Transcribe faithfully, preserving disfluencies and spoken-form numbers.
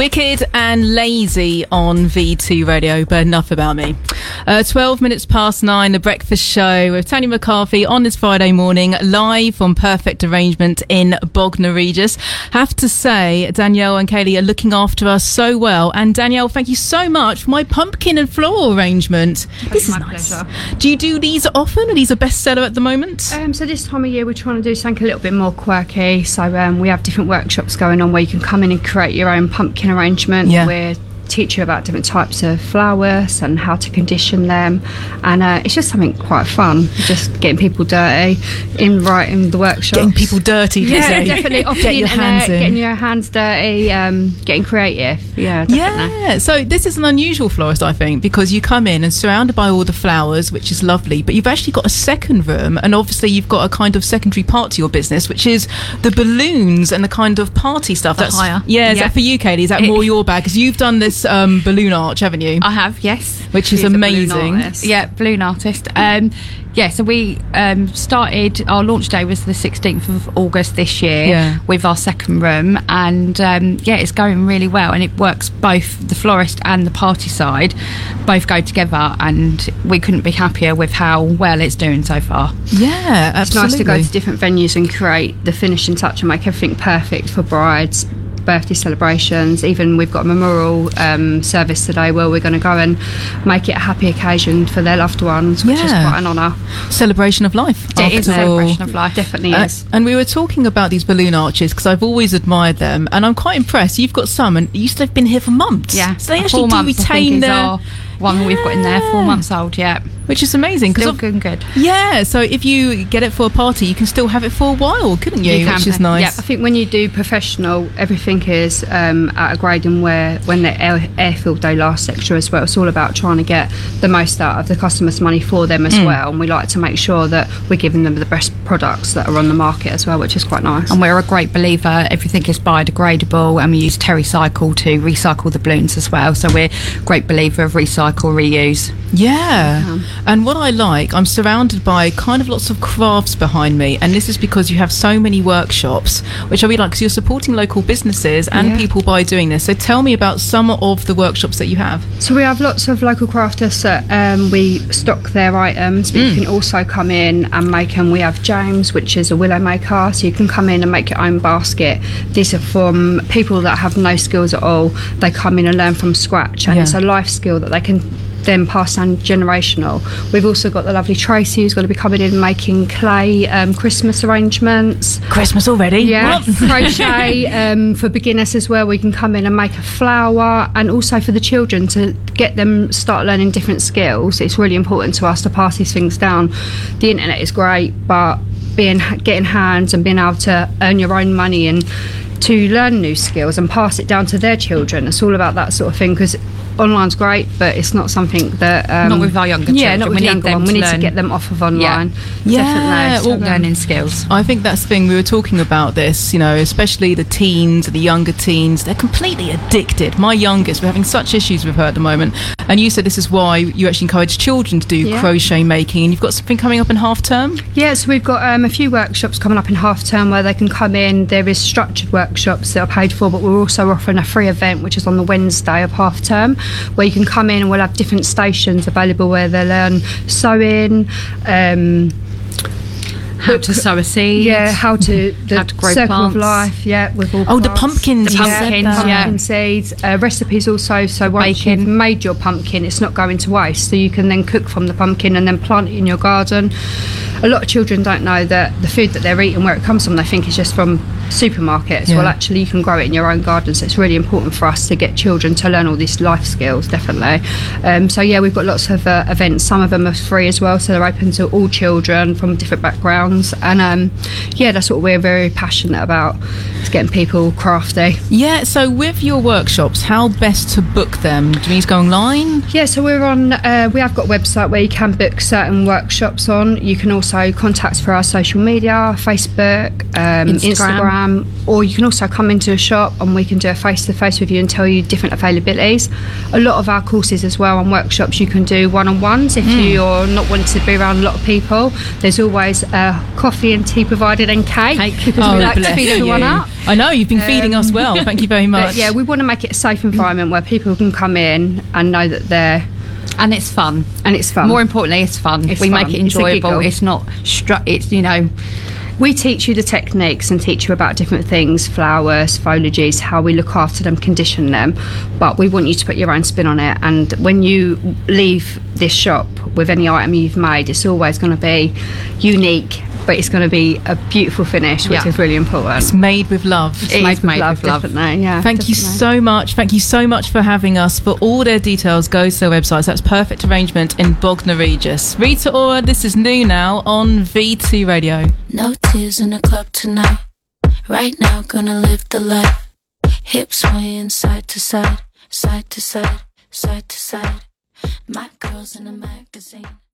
Wicked and Lazy on V two Radio, but enough about me. Uh, twelve minutes past nine, The Breakfast Show with Tanya McCarthy on this Friday morning, live on Perfect Arrangement in Bognor Regis. Have to say, Danielle and Kaylee are looking after us so well. And Danielle, thank you so much for my pumpkin and floral arrangement. That's this is my nice. pleasure. Do you do these often? Are these a bestseller at the moment? Um, so this time of year we're trying to do something a little bit more quirky. So um, we have different workshops going on where you can come in and create your own pumpkin arrangement. Yeah. We're teach you about different types of flowers and how to condition them, and uh, it's just something quite fun, just getting people dirty in right in the workshop, Getting people dirty, yeah, say. definitely off Get the your internet, hands in. getting your hands dirty, um, getting creative. Yeah, definitely. Yeah, so this is an unusual florist, I think, because you come in and surrounded by all the flowers, which is lovely, but you've actually got a second room, and obviously you've got a kind of secondary part to your business, which is the balloons and the kind of party stuff. The That's hire. Yeah, is Yeah. that for you, Katie? Is that It- more your bag? Because you've done this um, balloon arch, haven't you? I have, yes. Which is She's a balloon amazing. artist. Yeah, balloon artist. Um, yeah, so we um, started, our launch day was the sixteenth of August this year Yeah. with our second room, and um, yeah, it's going really well, and it works both the florist and the party side, both go together, and we couldn't be happier with how well it's doing so far. Yeah, It's absolutely. nice to go to different venues and create the finishing touch and make everything perfect for brides, birthday celebrations. Even we've got a memorial um, service today where we're going to go and make it a happy occasion for their loved ones, which is Yeah. quite an honour. Celebration of life. It is a after all. celebration of life. Definitely Uh, is. and we were talking about these balloon arches because I've always admired them, and I'm quite impressed. You've got some, and you used to have been here for months. Yeah, so they four actually do months, I think, retain is their, our one we've got in there, four Yeah. months old, yeah. which is amazing. 'cause Still of- good and good. Yeah, so if you get it for a party, you can still have it for a while, couldn't you? You can, which is yeah. nice. Yeah, I think when you do professional, everything is um, at a grading where when the air, airfield day lasts extra as well. It's all about trying to get the most out of the customer's money for them as well, and we like to make sure that we're giving them the best products that are on the market as well, which is quite nice. And we're a great believer, everything is biodegradable, and we use TerryCycle to recycle the balloons as well. So we're a great believer of recycle, reuse. Yeah. And what I like, I'm surrounded by kind of lots of crafts behind me, and this is because you have so many workshops, which I really like because you're supporting local businesses and Yeah. people by doing this. So tell me about some of the workshops that you have. So we have lots of local crafters that um, we stock their items, but you can also come in and make them. We have James, which is a willow maker, so you can come in and make your own basket. These are from people that have no skills at all. They come in and learn from scratch, and Yeah. it's a life skill that they can then pass down generational. We've also got the lovely Tracy who's going to be coming in and making clay um, Christmas arrangements. Christmas already? Yeah, What? crochet um, for beginners as well. We can come in and make a flower, and also for the children to get them start learning different skills. It's really important to us to pass these things down. The internet is great, but being getting hands and being able to earn your own money and to learn new skills and pass it down to their children. It's all about that sort of thing, because online's great, but it's not something that um, Not with our younger yeah, children. not with We the need younger them one. We to need to learn. get them off of online. Yeah, Definitely. well, So, um, Learning skills. I think that's the thing. We were talking about this, you know, especially the teens, the younger teens, they're completely addicted. My youngest, we're having such issues with her at the moment. And you said this is why you actually encourage children to do Yeah. crochet making. And you've got something coming up in half term? Yeah, so we've got um, a few workshops coming up in half term where they can come in. There is structured workshops that are paid for, but we're also offering a free event which is on the Wednesday of half term, where you can come in and we'll have different stations available where they learn sewing, um, How to sow a seed. yeah, how to the How to grow circle plants. of life, yeah, with all Oh, the plants. pumpkins. The you said pumpkins, that. yeah. pumpkin seeds, uh, recipes also. So once Baking. you've made your pumpkin, it's not going to waste. So you can then cook from the pumpkin and then plant it in your garden. A lot of children don't know that the food that they're eating, where it comes from, they think it's just from supermarkets. Yeah. Well, actually, you can grow it in your own garden. So it's really important for us to get children to learn all these life skills, definitely. Um, so yeah, we've got lots of uh, events. Some of them are free as well, so they're open to all children from different backgrounds. And um, yeah, that's what we're very passionate about, is getting people crafty. Yeah, so with your workshops, how best to book them? Do you need to go online? Yeah, so we're on, uh, we have got a website where you can book certain workshops on. You can also contact us for our social media, Facebook, um, Instagram. Instagram, Um, or you can also come into a shop and we can do a face-to-face with you and tell you different availabilities. A lot of our courses as well and workshops you can do one-on-ones if mm. you're not wanting to be around a lot of people. There's always uh, coffee and tea provided and cake, cake. because oh, we like to feed everyone up. I know, you've been feeding um, us well. Thank you very much. Yeah, we want to make it a safe environment where people can come in and know that they're... And it's fun. And it's fun. More importantly, it's fun. It's we fun. make it enjoyable. It's, it's not... Stru- it's, you know... We teach you the techniques and teach you about different things, flowers, foliages, how we look after them, condition them. But we want you to put your own spin on it. And when you leave this shop with any item you've made, it's always going to be unique, but it's going to be a beautiful finish, which yeah. is really important. It's made with love. It's it made, with, made love, with love, definitely. Yeah, Thank definitely. you so much. Thank you so much for having us. For all their details, go to their websites. That's Perfect Arrangement in Bognor Regis. Rita Ora, this is new now on V two Radio. No tears in the club tonight. Right now, gonna live the life. Hips swaying side to side, side to side, side to side. My girl's in a magazine.